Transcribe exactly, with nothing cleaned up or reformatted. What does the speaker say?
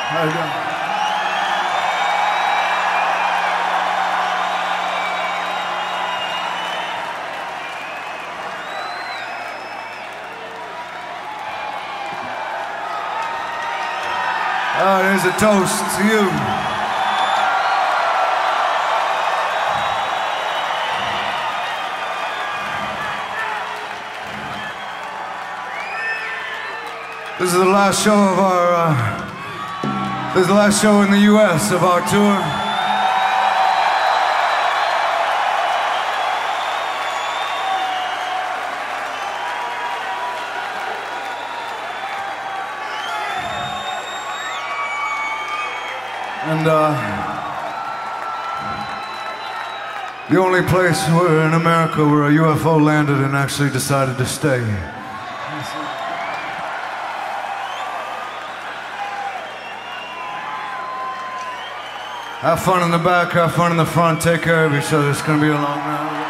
How you doing? Oh, there's a toast to you. This is the last show of our, uh, this is the last show in the U S of our tour. And uh, the only place where in America where a U F O landed and actually decided to stay. Have fun in the back, have fun in the front, take care of each other. It's gonna be a long night.